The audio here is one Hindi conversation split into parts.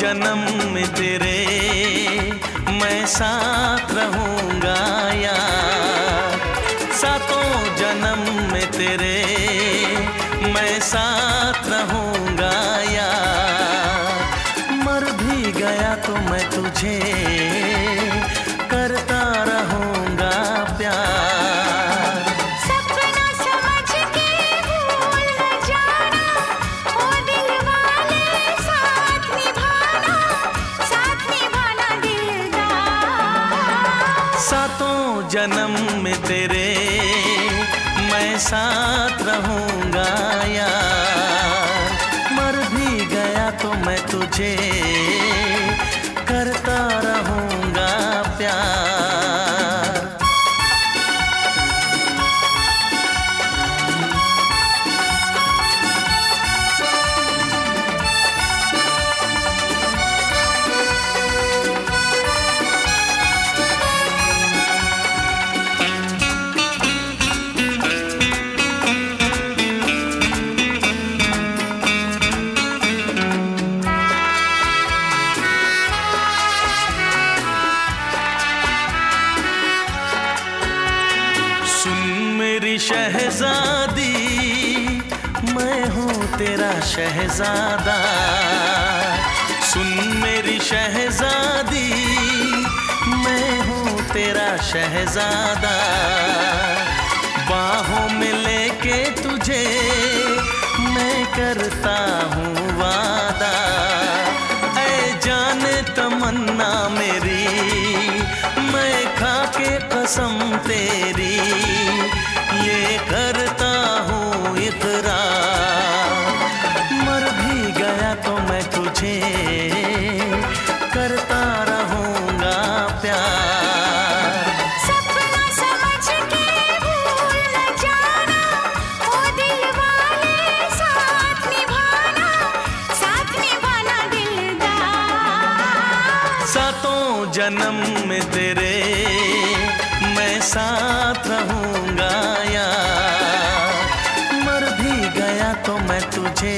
जन्म में तेरे मैं साथ रहूंगा यार। सातों जन्म में तेरे मैं साथ रहूंगा यार। मर भी गया तो मैं तुझे करता रहूंगा प्यार। सपना समझ के भूल न जाना, ओ दिल वाले साथ निभाना दिलदार। सातों जन्म में तेरे मैं साथ रहूंगा यार। मर भी गया तो मैं तुझे करता रहूंगा प्यार। मेरी शहजादी मैं हूँ तेरा शहजादा। सुन मेरी शहजादी मैं हूँ तेरा शहजादा। बाहों में लेके तुझे मैं करता हूँ वादा। ऐ जाने तमन्ना मेरी मैं खा के कसम तेरी ये करता हूँ इकरार। मर भी गया तो मैं तुझे करता रहूंगा प्यार। सपना समझ के भूल न जाना, ओ दिल वाले साथ निभाना दिलदार। सातों जन्म में तेरे मैं साथ रहूंगा यार। मर भी गया तो मैं तुझे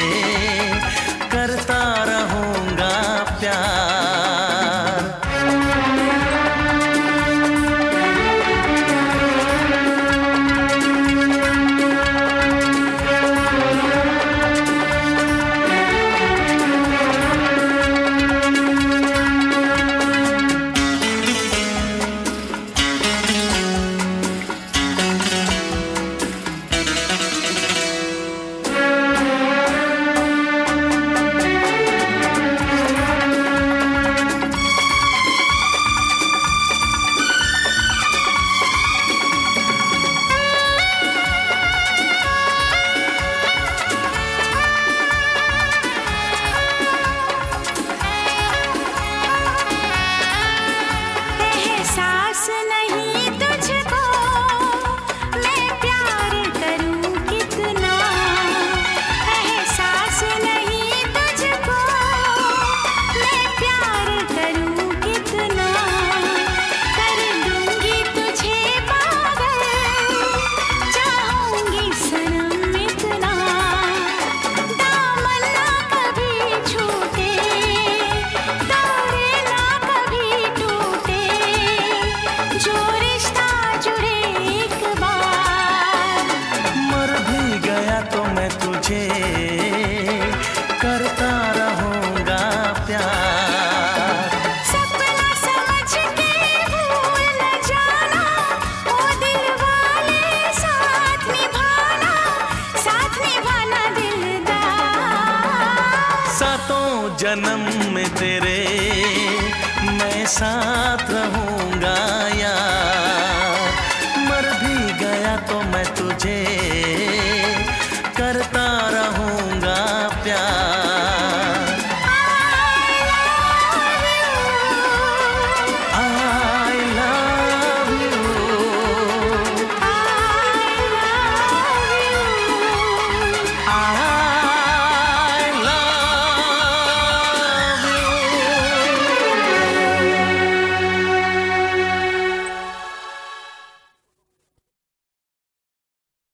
करता रहूंगा प्यार। नहीं तुझको मैं प्यार करूं कितना, एहसास नहीं तुझको मैं प्यार करूं कितना। कर दूंगी तुझे पागल, चाहूंगी सनम इतना। दामन ना कभी छूटे, तारे ना कभी टूटे, जो रिश्ता जुड़े एक बार। मर भी गया तो मैं तुझे करता रहूंगा प्यार। सपना समझ के भूल न जाना, ओ दिल वाले साथ निभाना दिलदार। सातों जन्म में तेरे मैं साथ रहूंगा यार।